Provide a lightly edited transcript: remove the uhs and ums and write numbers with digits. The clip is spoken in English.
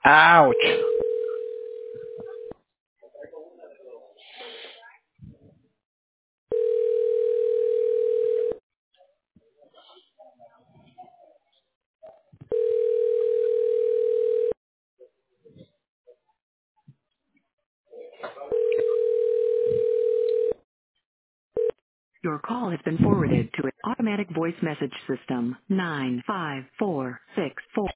Ouch. Your call has been forwarded to an automatic voice message system. 95464